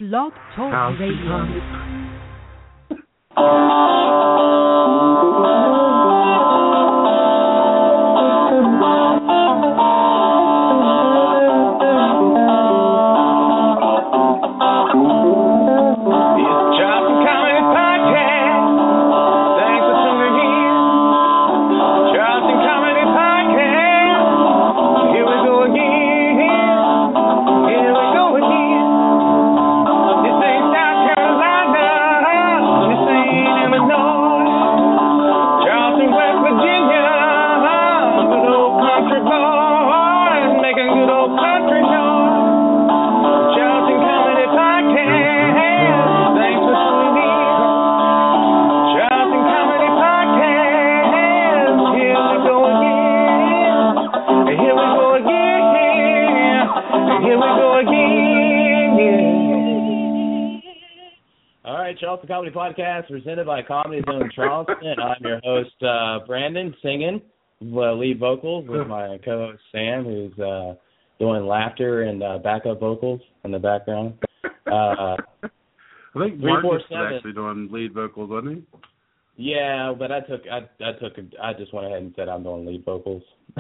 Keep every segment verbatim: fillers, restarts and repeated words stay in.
Blog Talk Radio. Charleston Comedy Podcast presented by Comedy Zone Charleston. I'm your host, uh, Brandon, singing uh, lead vocals with my co-host Sam, who's uh, doing laughter and uh, backup vocals in the background. Uh, I think Marcus was actually doing lead vocals, wasn't he? Yeah, but I took I I took I just went ahead and said I'm doing lead vocals.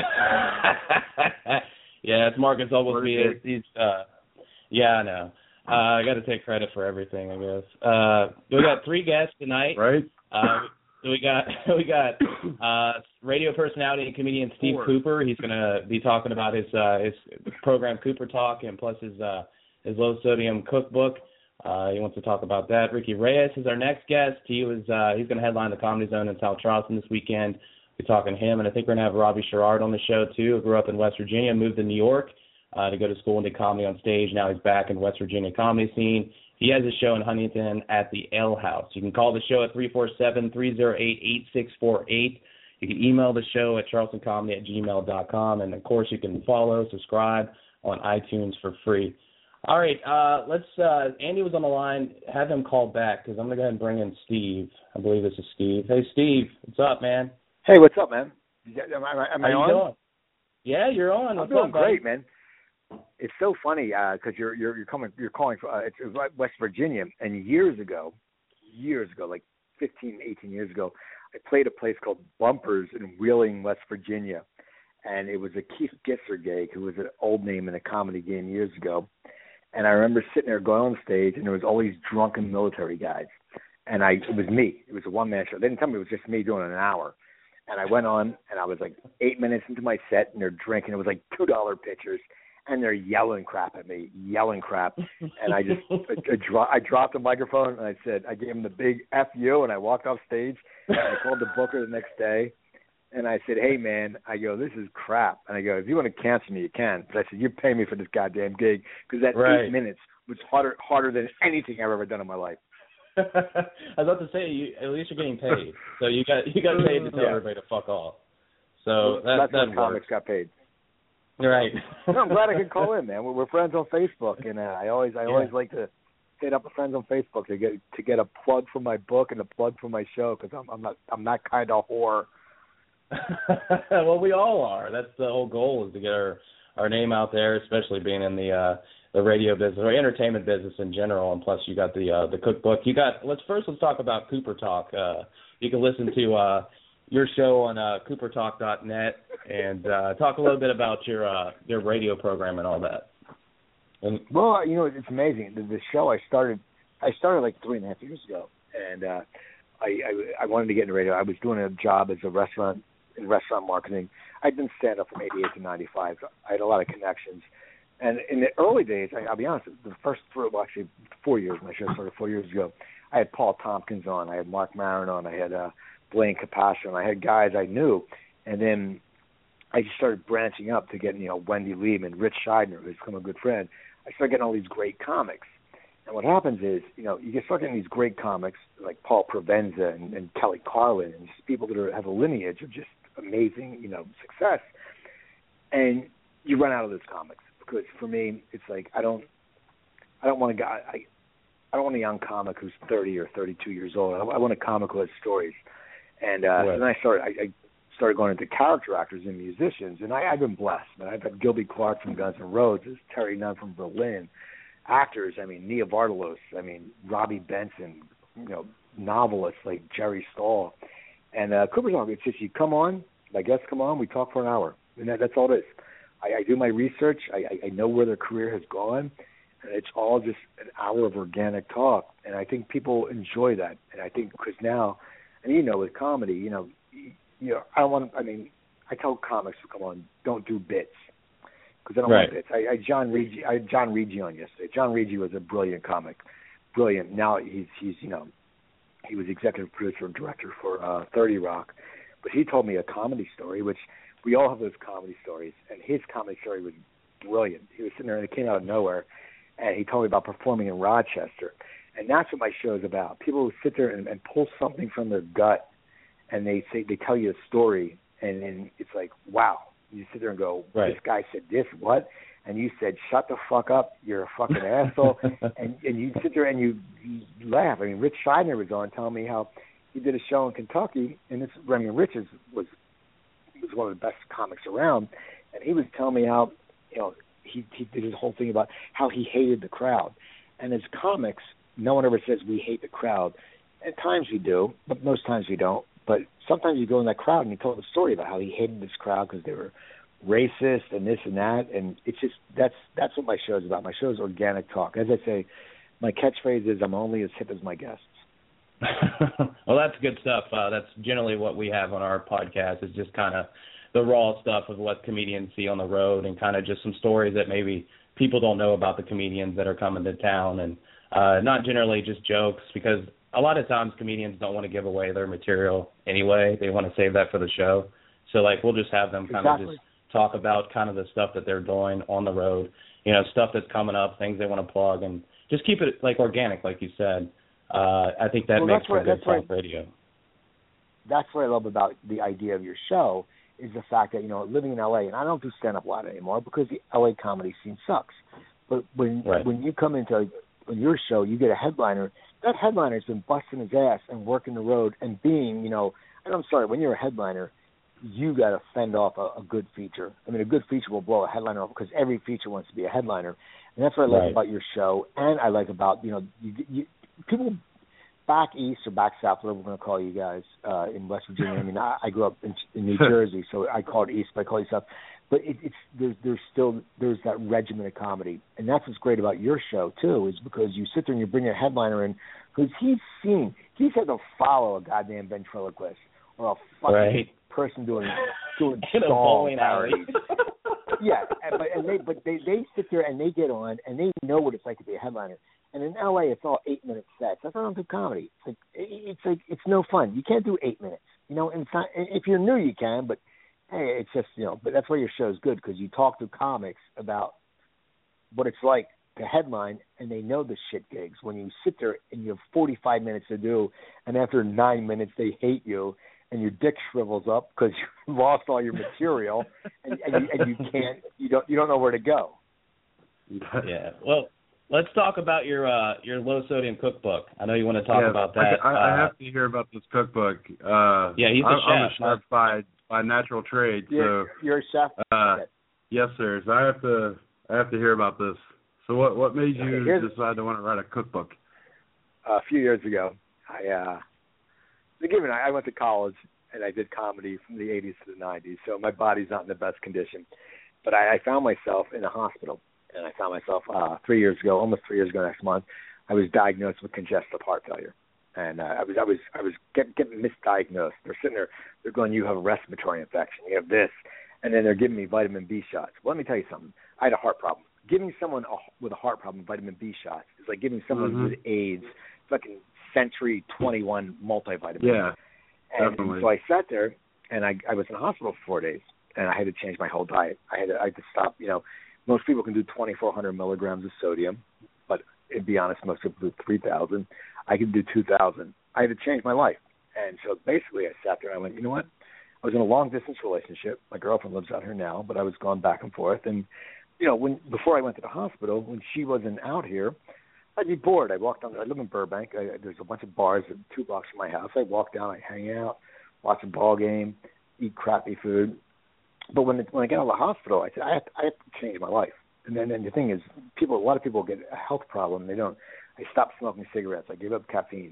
Yeah, it's Marcus Oglesby. He's uh, yeah, I know. Uh, I got to take credit for everything, I guess. Uh, we got three guests tonight. Right. Uh, we got we got uh, radio personality and comedian Steve Four. Cooper. He's going to be talking about his uh, his program Cooper Talk and plus his uh, his low sodium cookbook. Uh, he wants to talk about that. Ricky Reyes is our next guest. He was uh, he's going to headline the Comedy Zone in South Charleston this weekend. We're talking to him, and I think we're going to have Robbie Sherrard on the show too. Who grew up in West Virginia, moved to New York. Uh, to go to school and did comedy on stage. Now he's back in West Virginia comedy scene. He has a show in Huntington at the Ale House. You can call the show at three four seven, three oh eight, eight six four eight. You can email the show at charlestoncomedy at gmail dot com. And, of course, you can follow, subscribe on iTunes for free. All right, uh, let's uh, – Andy was on the line. Have him call back because I'm going to go ahead and bring in Steve. I believe this is Steve. Hey, Steve, what's up, man? Hey, what's up, man? Am I, am I How on? you doing? Yeah, you're on. What's I'm doing up, buddy? great, man. It's so funny because uh, you're you're you're coming you're calling for uh, it's West Virginia, and years ago, years ago, like fifteen, eighteen years ago, I played a place called Bumpers in Wheeling, West Virginia, and it was a Keith Gissergag, who was an old name in a comedy game years ago, and I remember sitting there going on stage, and there was all these drunken military guys, and I it was me, it was a one man show. They didn't tell me it was just me doing an hour, and I went on, and I was like eight minutes into my set, and they're drinking. It was like two dollar pitchers. And they're yelling crap at me, yelling crap. And I just, I, I, dro- I dropped the microphone, and I said, I gave him the big F you, and I walked off stage. And I called the booker the next day, and I said, hey, man, I go, this is crap. And I go, if you want to cancel me, you can. But I said, you pay me for this goddamn gig, because that right. eight minutes was harder harder than anything I've ever done in my life. I was about to say, you, at least you're getting paid. So you got you got paid to tell yeah. everybody to fuck off. So well, that, that's that when comics got paid. Right. No, I'm glad I could call in, man. We're, we're friends on Facebook, and uh, I always, I yeah. always like to hit up a friends on Facebook to get to get a plug for my book and a plug for my show because I'm, I'm not, I'm that kind of whore. Well, we all are. That's the whole goal is to get our, our name out there, especially being in the uh, the radio business or entertainment business in general. And plus, you got the uh, the cookbook. You got. Let's first let's talk about Cooper Talk. Uh, you can listen to. Uh, your show on uh, cooper talk dot net and uh, talk a little bit about your uh, your radio program and all that. And, well, you know, it's amazing. The, the show I started, I started like three and a half years ago, and uh, I, I I wanted to get into radio. I was doing a job as a restaurant in restaurant marketing. I'd been stand up from eighty-eight to ninety-five. I had a lot of connections, and in the early days, I, I'll be honest, the first three, well, actually four years. My show started four years ago. I had Paul Tompkins on. I had Mark Maron on. I had uh, Blaine Capascio, and I had guys I knew, and then I just started branching up to get, you know, Wendy Liebman, Rich Scheidner, who's become a good friend. I started getting all these great comics, and what happens is, you know, you start getting these great comics like Paul Provenza and, and Kelly Carlin, and just people that are, have a lineage of just amazing, you know, success, and you run out of those comics because for me, it's like I don't, I don't want to, I, I don't want a young comic who's thirty or thirty-two years old. I, I want a comic who has stories. And uh, right. then I started. I, I started going into character actors and musicians, and I, I've been blessed. Man, I've had Gilby Clarke from Guns N' Roses, Terry Nunn from Berlin, actors, I mean, Nia Vardalos, I mean, Robbie Benson, you know, novelists like Jerry Stahl. And uh, Cooper Talk, it's just you come on, my guests come on, we talk for an hour. And that, that's all it is. I, I do my research. I, I know where their career has gone. And it's all just an hour of organic talk. And I think people enjoy that. And I think because now, and you know, with comedy, you know, you, you know, I don't want, I mean, I tell comics to come on, don't do bits. Because I don't right. want bits. I, I John Rigi, I had John Rigi on yesterday. John Rigi was a brilliant comic. Brilliant. Now he's, he's you know, he was executive producer and director for uh, thirty Rock. But he told me a comedy story, which we all have those comedy stories. And his comedy story was brilliant. He was sitting there and it came out of nowhere. And he told me about performing in Rochester. And that's what my show is about. People who sit there and, and pull something from their gut and they say they tell you a story and then it's like, wow. You sit there and go, right. This guy said this, what? And you said, shut the fuck up, you're a fucking asshole. And and you sit there and you, you laugh. I mean, Rich Scheidner was on telling me how he did a show in Kentucky, and this, I mean, Rich is, was was one of the best comics around, and he was telling me how, you know, he, he did his whole thing about how he hated the crowd. And as comics, no one ever says we hate the crowd. At times we do, but most times we don't. But sometimes you go in that crowd and you tell the story about how he hated this crowd because they were racist and this and that, and it's just that's that's what my show is about. My show is organic talk. As I say, my catchphrase is I'm only as hip as my guests. Well, that's good stuff. Uh, that's generally what we have on our podcast is just kind of the raw stuff of what comedians see on the road and kind of just some stories that maybe people don't know about the comedians that are coming to town, and uh, not generally just jokes, because a lot of times comedians don't want to give away their material anyway. They want to save that for the show. So, like, we'll just have them kind exactly. of just talk about kind of the stuff that they're doing on the road, you know, stuff that's coming up, things they want to plug, and just keep it, like, organic, like you said. Uh, I think that well, makes for what, good talk what, radio. That's what I love about the idea of your show is the fact that, you know, living in L A, and I don't do stand-up a lot anymore because the L A comedy scene sucks. But when right. when you come into on your show, you get a headliner. That headliner's been busting his ass and working the road and being, you know, and I'm sorry, when you're a headliner, you got to fend off a, a good feature. I mean, a good feature will blow a headliner off because every feature wants to be a headliner. And that's what I like right. about your show. And I like about, you know, you, you, people back east or back south, whatever we're going to call you guys, uh, in West Virginia. I mean, I, I grew up in, in New Jersey, so I call it east, but I call you south. But it, it's there's there's still there's that regimen of comedy, and that's what's great about your show too, is because you sit there and you bring a headliner in who's he's seen he's had to follow a goddamn ventriloquist or a fucking right. person doing doing in a bowling alley. yeah, and, but and they but they they sit there and they get on and they know what it's like to be a headliner. And in L A, it's all eight minute sets. That's why I don't do comedy. It's like it's like it's no fun. You can't do eight minutes. You know, and it's not, if you're new, you can, but. Hey, it's just, you know, but that's why your show is good, because you talk to comics about what it's like to headline, and they know the shit gigs. When you sit there and you have forty-five minutes to do, and after nine minutes they hate you, and your dick shrivels up because you lost all your material, and, and, you, and you can't, you don't, you don't know where to go. Yeah. Well, let's talk about your uh, your low sodium cookbook. I know you want to talk yeah, about that. I, I, uh, I have to hear about this cookbook. Uh, yeah, he's a I'm, chef. I'm a chef by by natural trade. You're, so you're a chef. Uh, yes, sir. So I have to I have to hear about this. So what what made you Here's, decide to want to write a cookbook? A few years ago, I uh, given I went to college and I did comedy from the eighties to the nineties, so my body's not in the best condition. But I, I found myself in a hospital, and I found myself uh, three years ago, almost three years ago next month, I was diagnosed with congestive heart failure. And uh, I was I was I was getting, getting misdiagnosed. They're sitting there, they're going, you have a respiratory infection, you have this, and then they're giving me vitamin B shots. Well, let me tell you something. I had a heart problem. Giving someone a, with a heart problem vitamin B shots is like giving someone mm-hmm. with AIDS fucking Century twenty-one multivitamin. Yeah, and definitely. So I sat there, and I I was in the hospital for four days, and I had to change my whole diet. I had to, I had to stop. You know, most people can do twenty-four hundred milligrams of sodium, but to be honest, most people do three thousand. I could do two thousand. I had to change my life. And so basically I sat there and I went, you know what? I was in a long-distance relationship. My girlfriend lives out here now, but I was going back and forth. And, you know, when before I went to the hospital, when she wasn't out here, I'd be bored. I walked down. I live in Burbank. I, there's a bunch of bars two blocks from my house. I walk down. I hang out, watch a ball game, eat crappy food. But when it, when I got out of the hospital, I said, I have, to, I have to change my life. And then and the thing is, people, a lot of people get a health problem. They don't. I stopped smoking cigarettes. I gave up caffeine.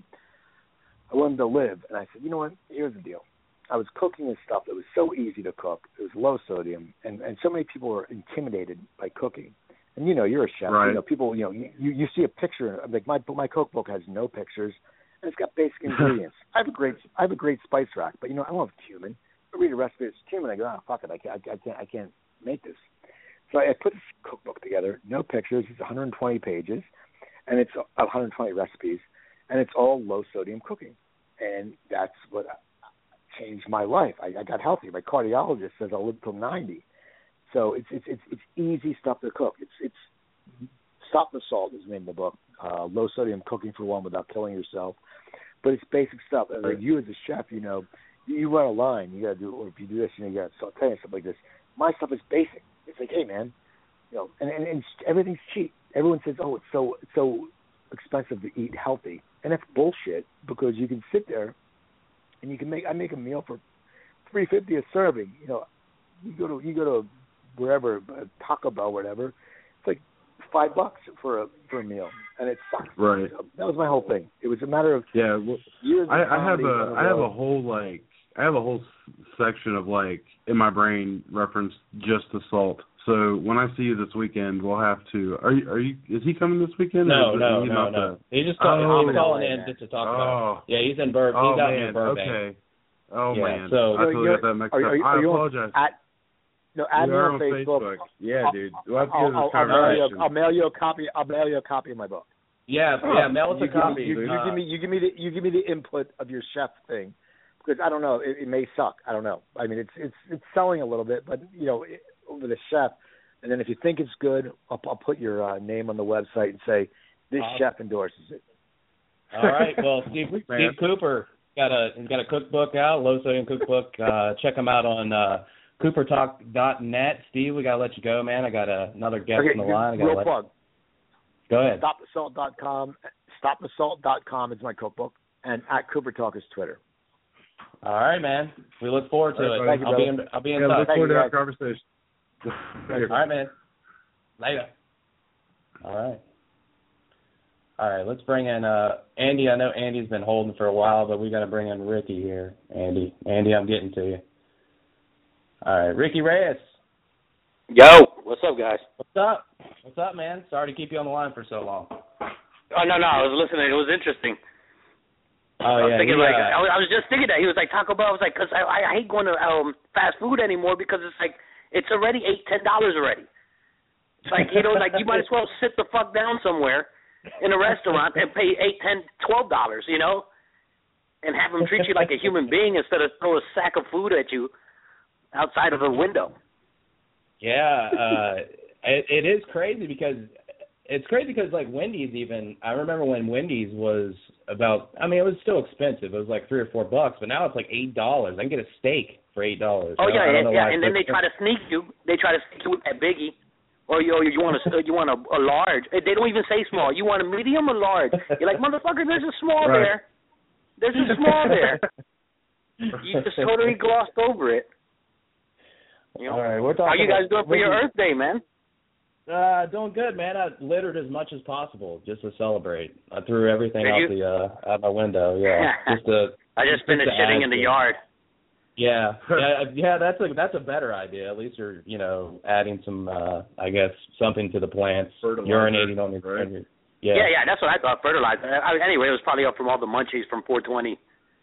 I wanted to live, and I said, you know what? Here's the deal. I was cooking this stuff that was so easy to cook. It was low sodium, and, and so many people were intimidated by cooking. And you know, you're a chef. Right. You know, people. You know, you, you see a picture. Like my my cookbook has no pictures, and it's got basic ingredients. I have a great I have a great spice rack, but you know, I don't have cumin. I read a recipe. It's cumin. I go, oh fuck it. I can't. I can't. I can't make this. So I put this cookbook together. No pictures. It's one hundred twenty pages, and it's one hundred twenty recipes, and it's all low sodium cooking. And that's what changed my life. I, I got healthy. My cardiologist says I'll live till ninety. So it's it's it's it's easy stuff to cook. It's it's Stop the Salt is the name of the book. Uh, low sodium cooking for one without killing yourself. But it's basic stuff. And like you as a chef, you know, you, you run a line. You got to do, or if you do this, you know, you got to saute and stuff like this. My stuff is basic. It's like, hey man, you know, and, and, and everything's cheap. Everyone says, oh, it's so it's so expensive to eat healthy. And that's bullshit, because you can sit there and you can make I make a meal for three fifty a serving. You know, you go to you go to wherever, Taco Bell, whatever. It's like five bucks for a for a meal, and it sucks. Right. So that was my whole thing. It was a matter of yeah. Well, years. I, of I have comedy a I have a whole like I have a whole section of like in my brain reference just to salt. So when I see you this weekend, we'll have to. Are you? Are you? Is he coming this weekend? No, or is no, he no, not no. The, He just called, oh, he's calling in just to talk oh. about it. Yeah, he's in Bur- Oh He's out man. near Burbank. Okay. Oh Yeah, man. so- I totally You're- got that mixed are, up. are you, I are you apologize. On, at, no, add we me are on on Facebook. Facebook. Yeah, I'll, dude. We'll have to I'll, get this I'll, I'll, mail you, conversation. I'll mail you a copy. I'll mail you a copy of my book. Yeah, yeah. Mail us you a copy. Give me, you, you uh, give me, you give me the, you give me the input of your chef thing, because I don't know, it, it may suck. I don't know. I mean, it's it's it's selling a little bit, but you know, it, with a chef, and then if you think it's good, I'll, I'll put your uh, name on the website and say this Awesome. chef endorses it. All right. Well, Steve Steve Cooper got a he's got a cookbook out, low sodium cookbook. Uh, check him out on uh, cooper talk dot net. Steve, we gotta let you go, man. I got a, another guest Okay, on the line. I gotta real let plug. Go ahead. stop the salt dot com. stop the salt dot com is my cookbook, and at Cooper Talk is Twitter. All right, man. We look forward to All right, it. thank you, I'll be in. brother. I'll be in Yeah, touch. look forward to you, that conversation. All right, man. Later. All right. All right, let's bring in uh, Andy. I know Andy's been holding for a while, but we got to bring in Ricky here. Andy, Andy, I'm getting to you. All right, Ricky Reyes. Yo, what's up, guys? What's up? What's up, man? Sorry to keep you on the line for so long. Oh no, no, I was listening. It was interesting. Oh I was yeah, thinking he, like uh, I was, I was just thinking that he was like Taco Bell. I was like, cause I, I hate going to um, fast food anymore, because it's like it's already eight, ten dollars already. It's like, you know, like you might as well sit the fuck down somewhere in a restaurant and pay eight, ten, twelve dollars, you know, and have them treat you like a human being instead of throw a sack of food at you outside of a window. Yeah, uh, it, it is crazy because it's crazy because like Wendy's even. I remember when Wendy's was about. I mean, it was still expensive. It was like three or four bucks, but now it's like eight dollars. I can get a steak for eight dollars. Oh yeah, yeah, yeah. why And then they try to sneak you. They try to sneak you with that biggie, or you, or you want a you want a, a large. They don't even say small. You want a medium or large? You're like, motherfucker, there's a small Right. there. There's a small there. You just totally glossed over it. You know? All right, we're talking. How you guys doing about for your Wendy's. Earth Day, man? Uh, doing good, man. I littered as much as possible just to celebrate. I threw everything Did out you? the uh, out my window. Yeah, just to. I just finished to shitting add in the to- yard. Yeah, yeah, yeah. That's a that's a better idea. At least you're you know adding some uh, I guess something to the plants. Fertilizer, Urinating on your, right? on your yeah. Yeah, yeah, that's what I thought. Fertilizer. I, anyway, it was probably up from all the munchies from four twenty.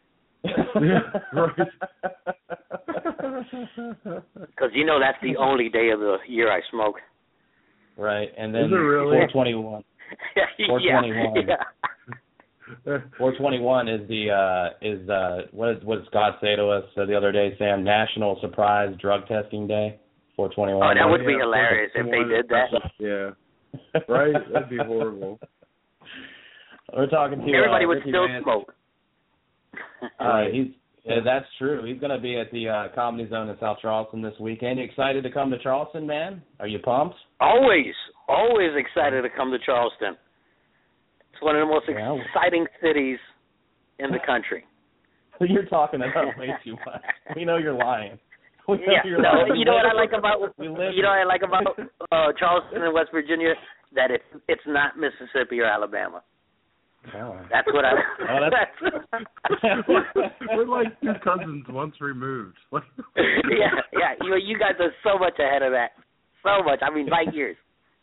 Because you know that's the only day of the year I smoke. Right, and then Is it really? four twenty-one. four twenty-one. Yeah, yeah. four twenty-one is the uh, is uh, what is what did Scott say to us uh, the other day, Sam? National Surprise Drug Testing Day. four twenty-one. Oh, that would be Yeah, hilarious if they did that. Yeah. Right? That'd be horrible. We're talking to Everybody uh, would Ricky still Reyes. smoke. Uh, he's yeah, that's true. He's going to be at the uh, Comedy Zone in South Charleston this weekend. You excited to come to Charleston, man? Are you pumped? Always, always excited to come to Charleston. It's one of the most Yeah. exciting cities in the country. You're talking about way too much. We know you're lying. Yeah, no, you know what I like about you know what I like about uh, Charleston and West Virginia, that it it's not Mississippi or Alabama. Oh. That's what I. Oh, that's... We're like two cousins once removed. yeah, yeah. You you guys are so much ahead of that. So much. I mean, light years.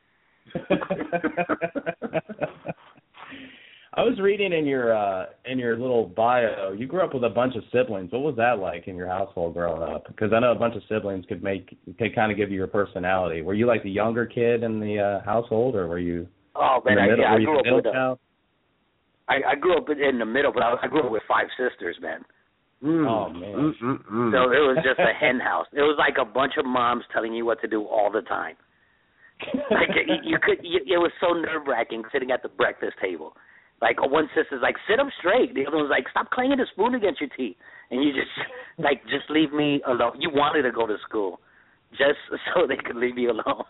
I was reading in your uh, in your little bio, you grew up with a bunch of siblings. What was that like in your household growing up? Because I know a bunch of siblings could make could kind of give you your personality. Were you like the younger kid in the uh, household, or were you? Oh man, in the I, middle? yeah, were I you grew the up middle with a, child? I, I grew up in the middle, but I, I grew up with five sisters, man. Mm. Oh man! Mm-mm-mm. So it was just a hen house. It was like a bunch of moms telling you what to do all the time. Like you, you could, you, it was so nerve wracking sitting at the breakfast table. Like one sister's like, sit up straight. The other one's like, stop clanging the spoon against your teeth. And you just like, just leave me alone. You wanted to go to school, just so they could leave you alone.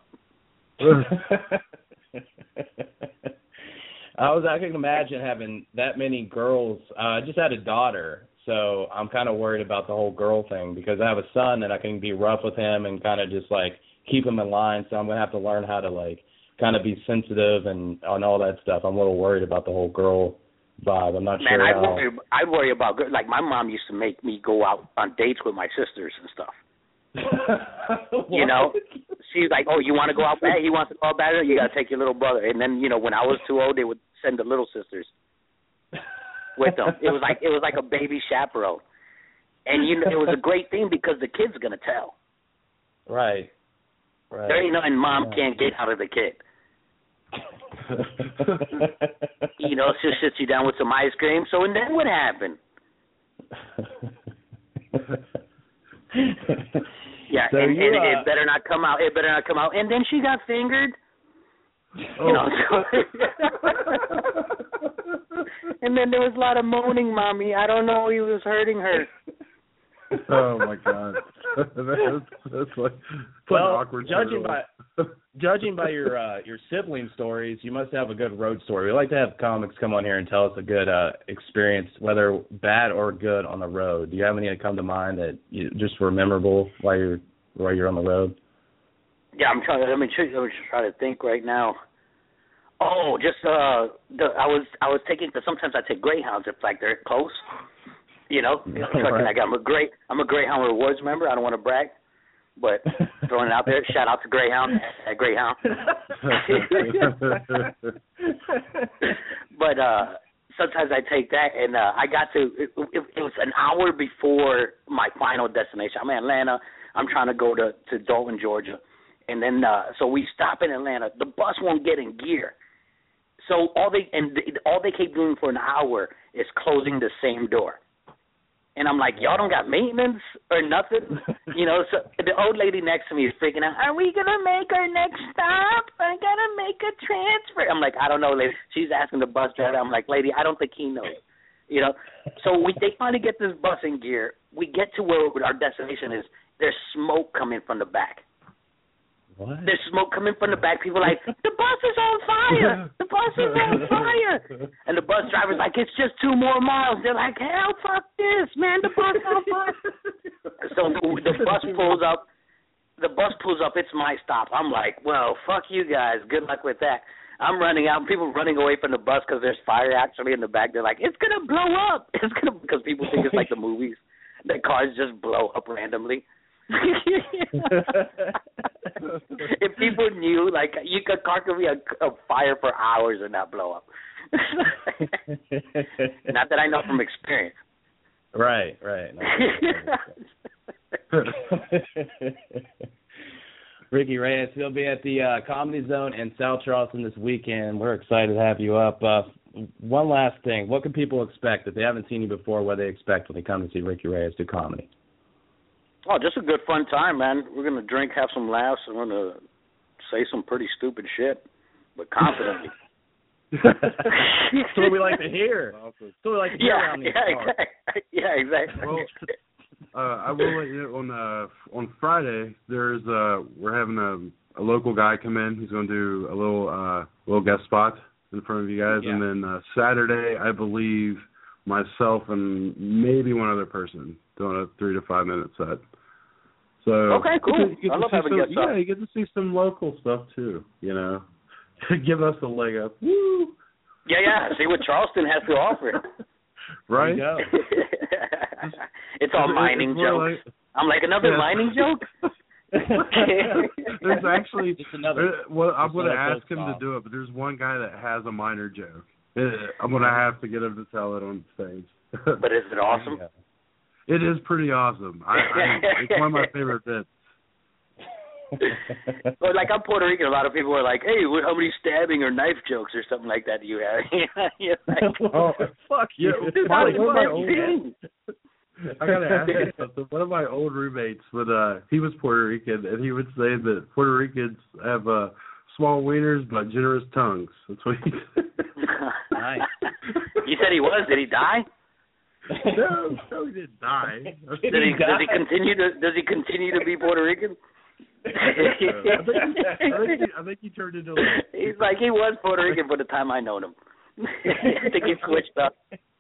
I was I can imagine having that many girls. Uh, I just had a daughter, so I'm kind of worried about the whole girl thing because I have a son and I can be rough with him and kind of just like keep him in line. So I'm gonna have to learn how to like kind of be sensitive and on all that stuff. I'm a little worried about the whole girl vibe. I'm not Man, sure. I'd how... worry. I'd worry about girl- like my mom used to make me go out on dates with my sisters and stuff. You know, she's like, "Oh, you want to go out bad? He wants to go out bad. You got to take your little brother." And then, you know, when I was too old, they would send the little sisters with them. It was like it was like a baby chaperone, and you know, it was a great thing because the kid's gonna tell. Right. Right. There ain't nothing mom yeah. can't get out of the kid. You know, she sits you down with some ice cream. So, and then what happened? Yeah, so and, you, and uh, it better not come out. It better not come out. And then she got fingered. Oh. You know, so and then there was a lot of moaning, mommy. I don't know, he was hurting her. Oh my God, that's, that's like that's well, like awkward. judging by by judging by your uh, your sibling stories, you must have a good road story. We like to have comics come on here and tell us a good uh, experience, whether bad or good, on the road. Do you have any that come to mind that you just were memorable while you're while you're on the road? Yeah, I'm trying. Let me try, let me try to think right now. Oh, just uh, the I was I was taking because sometimes I take Greyhounds if like they're close. You know, Right. like I'm a great I'm a Greyhound Rewards member. I don't want to brag, but throwing it out there. Shout out to Greyhound at Greyhound. But uh, sometimes I take that, and uh, I got to. It, it, it was an hour before my final destination. I'm in Atlanta. I'm trying to go to to Dalton, Georgia, and then uh, so we stop in Atlanta. The bus won't get in gear. So all they and all they keep doing for an hour is closing the same door. And I'm like, y'all don't got maintenance or nothing? You know, so the old lady next to me is freaking out. Are we going to make our next stop? I got to make a transfer. I'm like, I don't know, lady. She's asking the bus driver. I'm like, lady, I don't think he knows. You know, so we they finally get this bus in gear. We get to where our destination is. There's smoke coming from the back. What? There's smoke coming from the back. People are like, the bus is on fire. The bus is on fire. And the bus driver's like, it's just two more miles. They're like, hell, fuck this, man. The bus is on fire. So the bus pulls up. The bus pulls up. It's my stop. I'm like, well, fuck you guys. Good luck with that. I'm running out. People running away from the bus because there's fire actually in the back. They're like, it's going to blow up. It's gonna because people think it's like the movies. The cars just blow up randomly. If people knew, like, you could car could be a, a fire for hours and not blow up. Not that I know from experience. Right, right. No, Ricky Reyes, he'll be at the uh, Comedy Zone in South Charleston this weekend. We're excited to have you up. Uh, one last thing. What can people expect if they haven't seen you before? What do they expect when they come to see Ricky Reyes do comedy? Oh, just a good fun time, man. We're going to drink, have some laughs, and we're going to say some pretty stupid shit, but confidently. That's what we like to hear. That's what we like to hear Yeah, around these yeah, parts. exactly. Yeah, exactly. Well, uh, I will let you know on uh, on Friday. There's uh, we're having a, a local guy come in. He's going to do a little uh, little guest spot in front of you guys, Yeah. and then uh, Saturday, I believe myself and maybe one other person doing a three to five minute set. So okay, cool. You get I to love see having some, guests yeah, on. you get to see some local stuff too. You know, give us a leg up. Woo! Yeah, yeah. See what Charleston has to offer. Right? There you go. It's all mining it's jokes. like, I'm like, another yeah. mining joke? There's actually Just another. there- well, I'm just going to another ask him close to do it, but there's one guy that has a minor joke. Uh, I'm going to have to get him to tell it on stage. But is it awesome? It is pretty awesome. I, I, it's one of my favorite bits. But like, I'm Puerto Rican. A lot of people are like, "Hey, what, how many stabbing or knife jokes or something like that do you have?" You're like, Oh, fuck yeah, you. Dude, one, that's one of my the old, thing. I gotta ask you something. One of my old roommates would uh he was Puerto Rican and he would say that Puerto Ricans have uh small wieners but generous tongues. That's what he said. Nice. You said he was. Did he die? No, no, he didn't die. Did he? Does he continue to? Does he continue to be Puerto Rican? I think, he, I, think he, I think he turned into like, He's like, he was Puerto Rican for the time I known him. I think he switched up.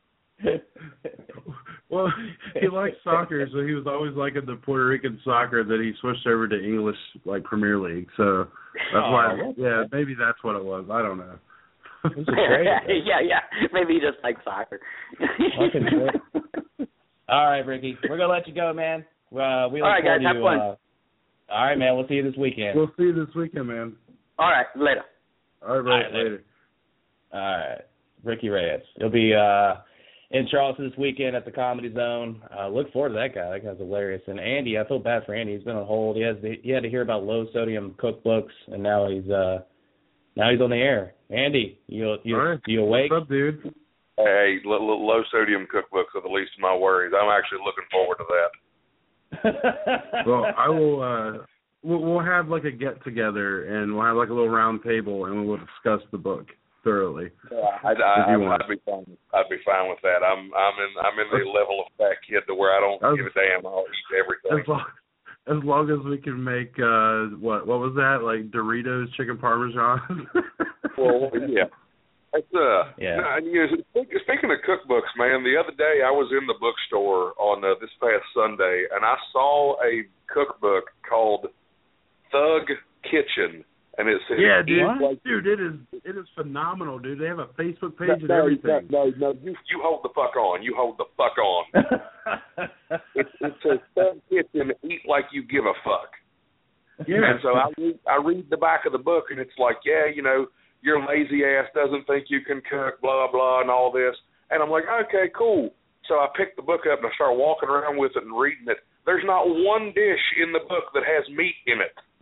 Well, he liked soccer, so he was always liking the Puerto Rican soccer. That he switched over to English, like Premier League. So that's Oh, why. that's Yeah, good. maybe that's what it was. I don't know. yeah, yeah. Maybe he just likes soccer. Fucking shit. All right, Ricky, we're gonna let you go, man. Uh, we look All right, forward guys, to, have fun. Uh, all right, man. We'll see you this weekend. We'll see you this weekend, man. All right, later. All right, All right, later. later. All right, Ricky Reyes. He'll be uh, in Charleston this weekend at the Comedy Zone. Uh, look forward to that guy. That guy's hilarious. And Andy, I feel bad for Andy. He's been on hold. He has the, he had to hear about low sodium cookbooks, and now he's uh, now he's on the air. Andy, you you All right. you awake? What's up, dude? Hey, l- l- low sodium cookbooks are the least of my worries. I'm actually looking forward to that. Well, I will. Uh, we'll, we'll have like a get together, and we'll have like a little round table, and we'll discuss the book thoroughly. I'd, I, If you I, want. I'd be fine. I'd be fine with that. I'm I'm in I'm in the level of fat kid to where I don't I was- give a damn. I'll eat everything. As long, as long as we can make uh, what what was that, like Doritos chicken parmesan? Well, yeah. It's, uh, Yeah. no, and, you know, speak- speaking of cookbooks, man, the other day I was in the bookstore on uh, this past Sunday, and I saw a cookbook called Thug Kitchen, and it said, Yeah, dude, "Eat like dude, it is it is phenomenal, dude. They have a Facebook page and no, everything. No, no, no, you, you hold the fuck on. You hold the fuck on. it, it says Thug Kitchen, eat like you give a fuck. Yeah. And so I read, I read the back of the book, and it's like, yeah, you know, your lazy ass doesn't think you can cook, blah, blah, and all this. And I'm like, okay, cool. So I picked the book up, and I started walking around with it and reading it. There's not one dish in the book that has meat in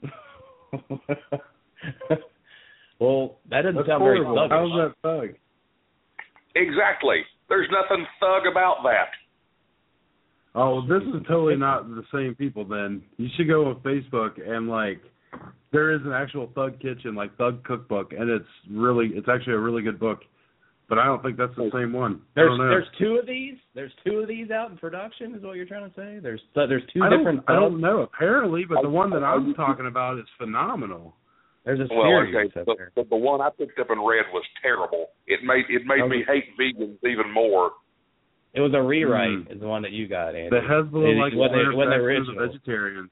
it. Well, that doesn't That's sound very horrible. thuggish. How's that thug? Exactly. There's nothing thug about that. Oh, this is totally not the same people then. You should go on Facebook and, like, there is an actual Thug Kitchen, like Thug Cookbook, and it's really, it's actually a really good book. But I don't think that's the same one. I There's don't know. there's two of these. There's two of these out in production. Is what you're trying to say? There's there's two I don't, different. I don't thugs. know, apparently, but the one that I'm talking about is phenomenal. There's a Well, series okay, out the, there. the, the one I picked up and read was terrible. It made it made me hate vegans even more. It was a rewrite. Mm. Is the one that you got, Andy. The Hezbollah, It like, wasn't, it wasn't the the original. vegetarian.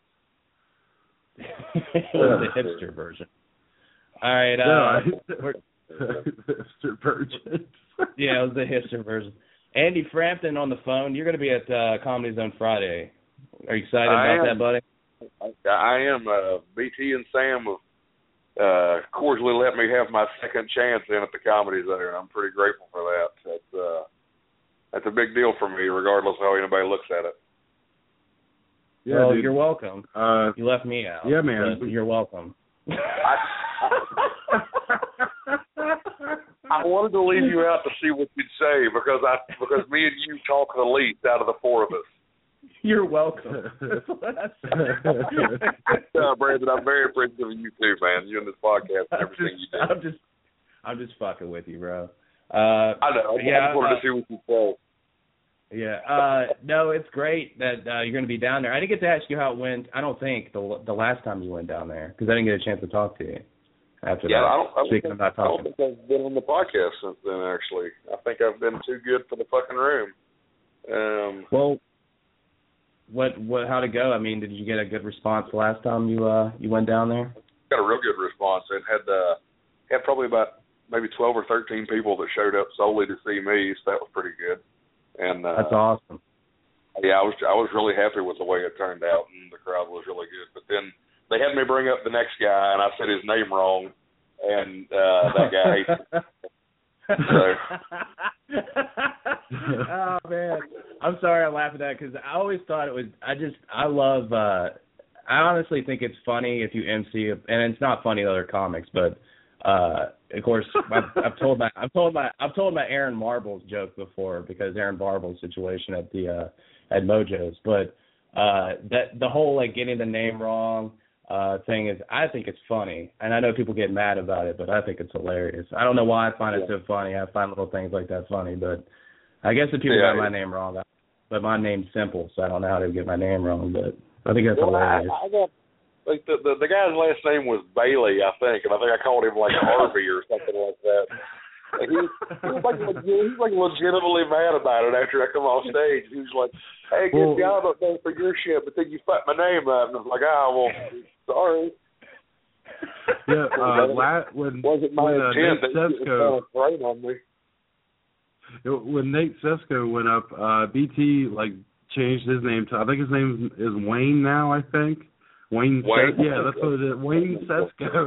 It was the hipster version. All right. Uh, we're- Hipster version. yeah, it was the hipster version. Andy Frampton on the phone. You're going to be at uh, Comedy Zone Friday. Are you excited I about am. that, buddy? I, I am. Uh, B T and Sam have uh, cordially let me have my second chance in at the Comedy Zone, and I'm pretty grateful for that. That's uh, that's a big deal for me, regardless of how anybody looks at it. Yeah, well, dude. you're welcome. Uh, You left me out. Yeah, man. but You're welcome. I, I wanted to leave you out to see what you'd say because I because me and you talk the least out of the four of us. You're welcome. That's what I said. uh, Brandon, I'm very appreciative of you too, man. You and this podcast and I'm everything just, you do. I'm just, I'm just fucking with you, bro. Uh, I know. I yeah, just wanted uh, to see what you say. Yeah. Uh, no, it's great that uh, you're going to be down there. I didn't get to ask you how it went. I don't think the the last time you went down there because I didn't get a chance to talk to you after Yeah, that. I don't. I don't, Speaking think, about I don't talking. think I've been on the podcast since then. Actually, I think I've been too good for the fucking room. Um, Well, what what how'd it go? I mean, did you get a good response the last time you uh you went down there? Got a real good response. It had uh had probably about maybe twelve or thirteen people that showed up solely to see me, so that was pretty good. And uh, that's awesome. Yeah, I was I was really happy with the way it turned out, and the crowd was really good. But then they had me bring up the next guy, and I said his name wrong, and uh, that guy hated it. So. Oh man, I'm sorry I laughed at that because I always thought it was. I just I love. uh I honestly think it's funny if you M C, and it's not funny to other comics, but uh of course I've, I've told my I've told my I've told my Aaron Marbles joke before because Aaron Marbles' situation at the uh, at Mojo's, but uh that the whole like getting the name wrong uh thing is I think it's funny, and I know people get mad about it, but I think it's hilarious. I don't know why I find it so funny. I find little things like that funny, but I guess if people yeah, got my name wrong, but my name's simple, so I don't know how to get my name wrong, but I think that's well, hilarious. I, I got like the, the the guy's last name was Bailey, I think, and I think I called him like Harvey or something like that. And he, he was like he was like legitimately mad about it after I come off stage. He was like, "Hey, good well, job up there for your shit, but then you fucked my name up." And I was like, "Oh, well, sorry." Yeah, uh, la- when wasn't my when, uh, intent Nate Sesko, right on me. When Nate Sesko went up, uh, B T like changed his name to I think his name is Wayne now. I think. Wayne, Wayne Ses- yeah, that's what it is. Wayne Sesko.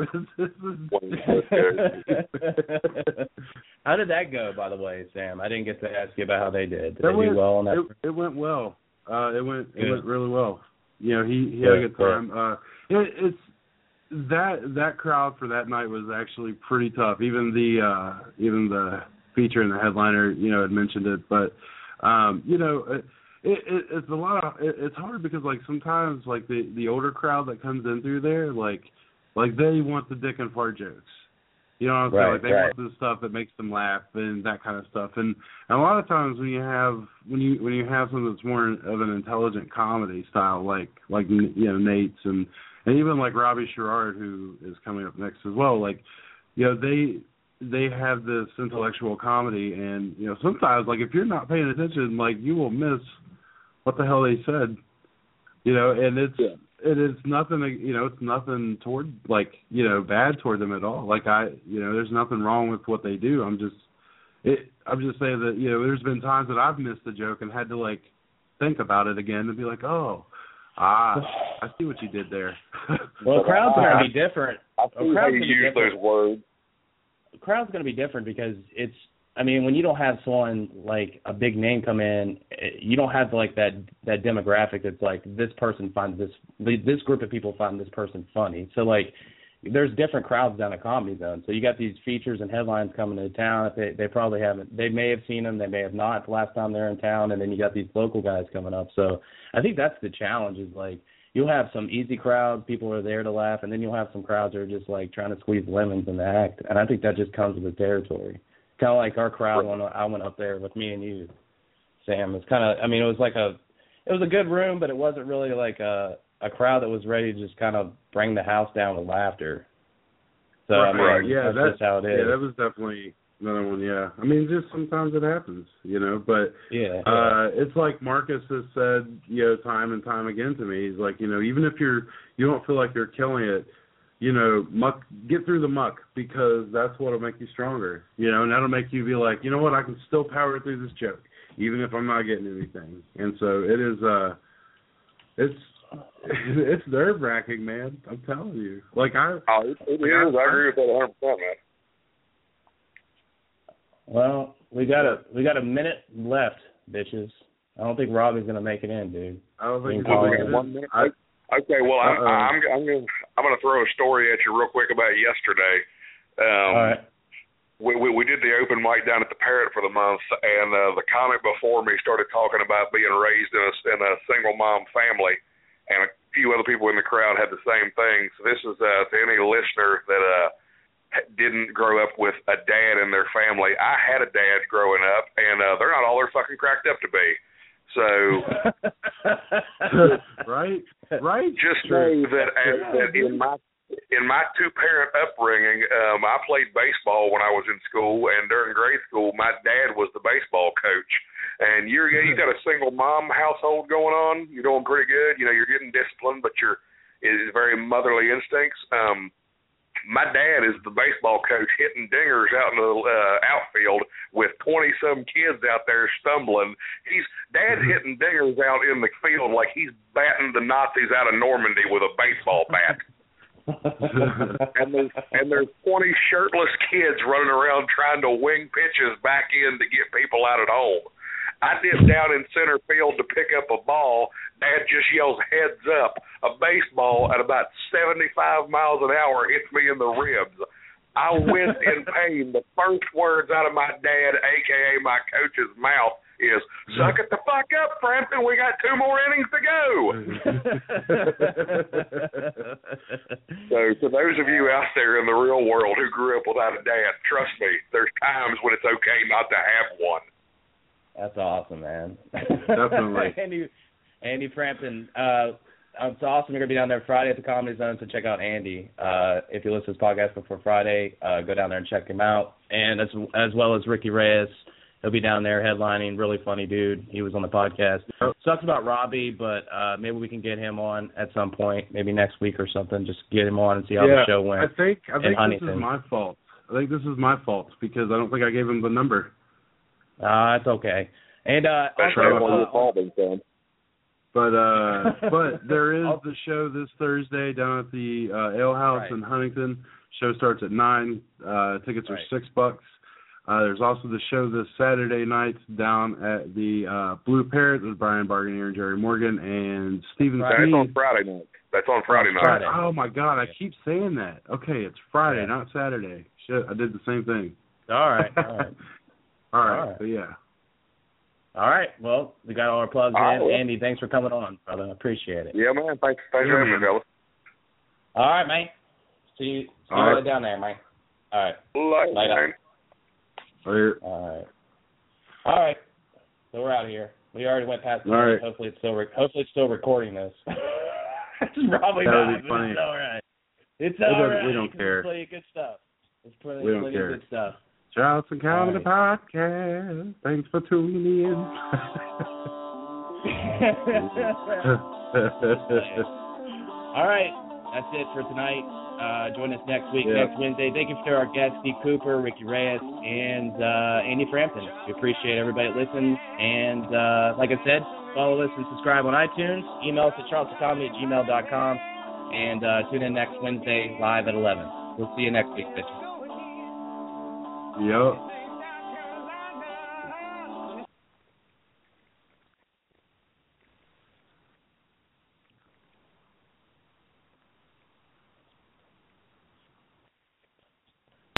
How did that go, by the way, Sam? I didn't get to ask you about how they did. Did it they went, do well on that? It, it went well. Uh, it went good. it went really well. You know, he, he had a good time. Uh, it, it's that that crowd for that night was actually pretty tough. Even the uh, even the feature and the headliner, you know, had mentioned it, but um, you know. It, It, it, it's a lot of. It, it's hard because like sometimes like the, the older crowd that comes in through there like like they want the dick and fart jokes, you know what I'm saying? Right, like they right. want the stuff that makes them laugh and that kind of stuff. And, and a lot of times when you have when you when you have something that's more of an intelligent comedy style like like you know Nate's and and even like Robbie Sherrard who is coming up next as well, like you know they. they have this intellectual comedy, and you know sometimes like if you're not paying attention, like you will miss what the hell they said, you know, and it's yeah. it is nothing, you know, it's nothing toward like you know bad toward them at all. Like I, you know, there's nothing wrong with what they do. I'm just, it, I'm just saying that you know there's been times that I've missed a joke and had to like think about it again and be like, oh, ah, I see what you did there. Well, the crowd's going to be different. I see how you use those words. The crowd's going to be different because it's, I mean, when you don't have someone like a big name come in, you don't have like that that demographic that's like this person finds this, this group of people find this person funny. So like there's different crowds down at Comedy Zone. So you got these features and headlines coming to town. They they probably haven't, they may have seen them, they may have not the last time they're in town. And then you got these local guys coming up. So I think that's the challenge is like, you'll have some easy crowds, people are there to laugh, and then you'll have some crowds that are just like trying to squeeze lemons in the act. And I think that just comes with the territory. Kind of like our crowd when I went up there with me and you, Sam. It's kind of, I mean, it was like a, it was a good room, but it wasn't really like a a crowd that was ready to just kind of bring the house down with laughter. So right, I mean, right. yeah, that's, that's just how it is. Yeah, that was definitely another one. Yeah, I mean, just sometimes it happens, you know. But yeah, uh, it's like Marcus has said, you know, time and time again to me. He's like, you know, even if you're you don't feel like you're killing it, you know, muck, get through the muck because that's what'll make you stronger, you know, and that'll make you be like, you know what, I can still power through this joke, even if I'm not getting anything. And so it is, uh, it's, it's nerve wracking, man. I'm telling you. Like I, oh, it, it like is. I, I agree with that one hundred percent, man. Well, we got a we got a minute left, bitches. I don't think Robbie's gonna make it in, dude. I don't think we'll we got one minute. I, Okay, well, I'm, I'm I'm gonna I'm gonna throw a story at you real quick about yesterday. Um, All right. We, we we did the open mic down at the Parrot for the month, and uh, the comic before me started talking about being raised in a in a single mom family, and a few other people in the crowd had the same thing. So this is uh, to any listener that uh, didn't grow up with a dad in their family. I had a dad growing up, and uh, they're not all they're fucking cracked up to be. So, right, right. Just know that, as, that in my in my two parent upbringing, um, I played baseball when I was in school, and during grade school, my dad was the base baseball coach. And you're you got a single mom household going on. You're doing pretty good. You know, you're getting disciplined, but you're is very motherly instincts. Um, my dad is the baseball coach hitting dingers out in the uh, outfield with twenty-some kids out there stumbling. He's Dad's hitting dingers out in the field like he's batting the Nazis out of Normandy with a baseball bat. and there's and there's twenty shirtless kids running around trying to wing pitches back in to get people out at home. I dip down in center field to pick up a ball. Dad just yells, "Heads up!" A baseball at about seventy-five miles an hour hits me in the ribs. I winced in pain. The first words out of my dad, a k a my coach's mouth, is, "Suck it the fuck up, Frampton. We got two more innings to go." So to those of you out there in the real world who grew up without a dad, trust me, there's times when it's okay not to have one. That's awesome, man. Definitely. Andy, Andy Frampton, uh, it's awesome. You're going to be down there Friday at the Comedy Zone, so check out Andy. Uh, if you listen to this podcast before Friday, uh, go down there and check him out. And as as well as Ricky Reyes, he'll be down there headlining. Really funny dude. He was on the podcast. Sucks about Robbie, but uh, maybe we can get him on at some point, maybe next week or something. Just get him on and see how yeah, the show went. I think I think Huntington. this is my fault. I think this is my fault because I don't think I gave him the number. Uh, it's okay. And uh, That's also, right, well, uh, you're folding, son. But uh, but there is the show this Thursday down at the uh, Ale House Right. in Huntington. Show starts at nine. Uh, tickets are Right. six bucks. Uh, there's also the show this Saturday night down at the uh, Blue Parrot with Brian Barganier and Jerry Morgan and Stephen Right. Sneed. That's on Friday night. That's on Friday night. Friday. Oh my God! I keep saying that. Okay, it's Friday, Yeah. not Saturday. Shit, I did the same thing. all right, all right. all right, All right. so yeah. All right. Well, we got all our plugs All in. right. Andy, thanks for coming on, brother. I appreciate it. Yeah, man. Thanks, thanks Yeah, for having me, man. fellas. All right, mate. See you, see you All right. right down there, mate. All right. Later, Later. man. Later. All right. All right. So we're out of here. We already went past the All minute. right. Hopefully it's still re- hopefully it's still recording this. It's probably That would not. be but funny. It's all right. It's It all doesn't- right. we don't 'cause care. It's plenty of good stuff. It's plenty, We don't plenty care. of good stuff. Shouts and Comedy All Podcast. Thanks for tuning in. All right. That's it for tonight. Uh, join us next week, Yeah. next Wednesday. Thank you to our guests, Steve Cooper, Ricky Reyes, and uh, Andy Frampton. We appreciate everybody that listens. And uh, like I said, follow us and subscribe on iTunes. Email us at charleston at gmail dot com. And uh, tune in next Wednesday live at eleven. We'll see you next week, bitches. Yup.